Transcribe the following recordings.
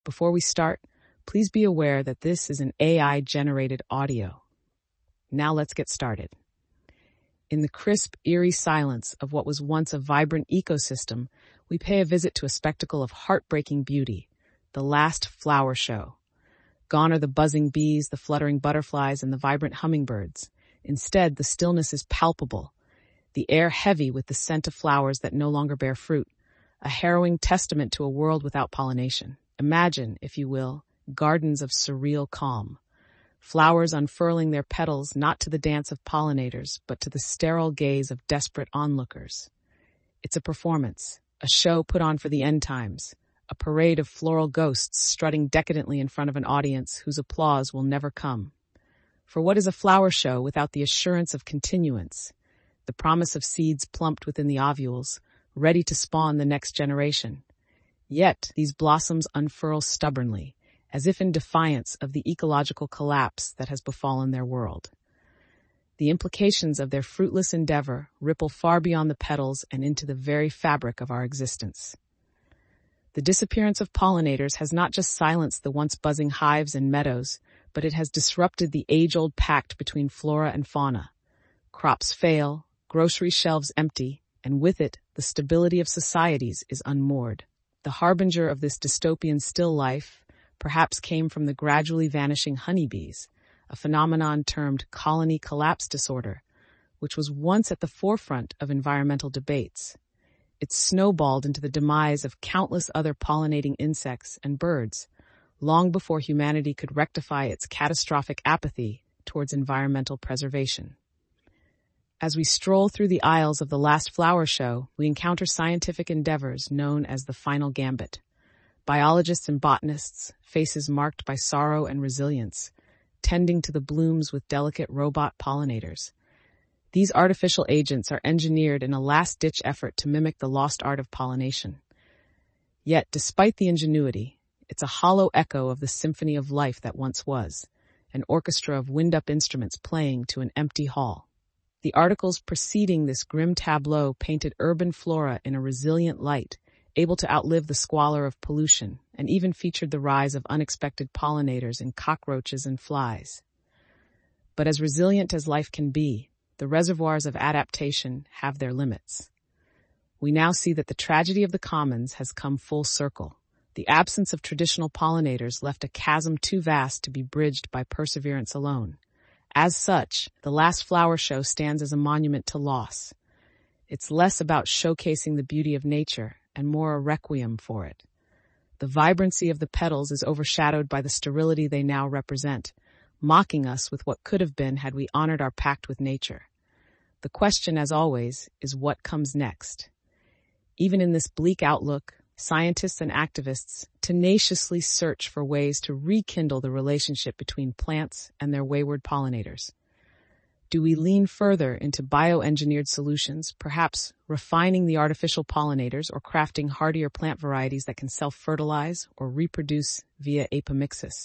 Before we start, please be aware that this is an AI-generated audio. Now let's get started. In the crisp, eerie silence of what was once a vibrant ecosystem, we pay a visit to a spectacle of heartbreaking beauty, the last flower show. Gone are the buzzing bees, the fluttering butterflies, and the vibrant hummingbirds. Instead, the stillness is palpable, the air heavy with the scent of flowers that no longer bear fruit, a harrowing testament to a world without pollination. Imagine, if you will, gardens of surreal calm. Flowers unfurling their petals not to the dance of pollinators, but to the sterile gaze of desperate onlookers. It's a performance, a show put on for the end times, a parade of floral ghosts strutting decadently in front of an audience whose applause will never come. For what is a flower show without the assurance of continuance, the promise of seeds plumped within the ovules, ready to spawn the next generation? Yet these blossoms unfurl stubbornly, as if in defiance of the ecological collapse that has befallen their world. The implications of their fruitless endeavor ripple far beyond the petals and into the very fabric of our existence. The disappearance of pollinators has not just silenced the once buzzing hives and meadows, but it has disrupted the age-old pact between flora and fauna. Crops fail, grocery shelves empty, and with it, the stability of societies is unmoored. The harbinger of this dystopian still life perhaps came from the gradually vanishing honeybees, a phenomenon termed colony collapse disorder, which was once at the forefront of environmental debates. It snowballed into the demise of countless other pollinating insects and birds, long before humanity could rectify its catastrophic apathy towards environmental preservation. As we stroll through the aisles of the last flower show, we encounter scientific endeavors known as the final gambit. Biologists and botanists, faces marked by sorrow and resilience, tending to the blooms with delicate robot pollinators. These artificial agents are engineered in a last-ditch effort to mimic the lost art of pollination. Yet, despite the ingenuity, it's a hollow echo of the symphony of life that once was, an orchestra of wind-up instruments playing to an empty hall. The articles preceding this grim tableau painted urban flora in a resilient light, able to outlive the squalor of pollution, and even featured the rise of unexpected pollinators in cockroaches and flies. But as resilient as life can be, the reservoirs of adaptation have their limits. We now see that the tragedy of the commons has come full circle. The absence of traditional pollinators left a chasm too vast to be bridged by perseverance alone. As such, the last flower show stands as a monument to loss. It's less about showcasing the beauty of nature and more a requiem for it. The vibrancy of the petals is overshadowed by the sterility they now represent, mocking us with what could have been had we honored our pact with nature. The question, as always, is what comes next? Even in this bleak outlook, scientists and activists tenaciously search for ways to rekindle the relationship between plants and their wayward pollinators. Do we lean further into bioengineered solutions, perhaps refining the artificial pollinators or crafting hardier plant varieties that can self-fertilize or reproduce via apomixis?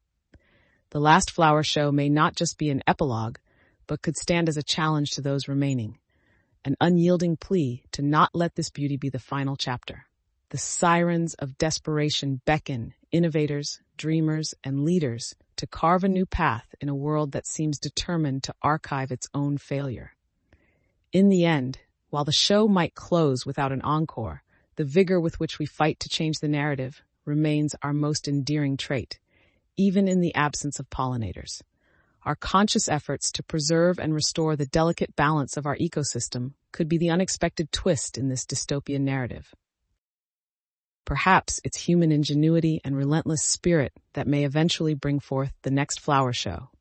The last flower show may not just be an epilogue, but could stand as a challenge to those remaining, an unyielding plea to not let this beauty be the final chapter. The sirens of desperation beckon innovators, dreamers, and leaders to carve a new path in a world that seems determined to archive its own failure. In the end, while the show might close without an encore, the vigor with which we fight to change the narrative remains our most endearing trait, even in the absence of pollinators. Our conscious efforts to preserve and restore the delicate balance of our ecosystem could be the unexpected twist in this dystopian narrative. Perhaps it's human ingenuity and relentless spirit that may eventually bring forth the next flower show.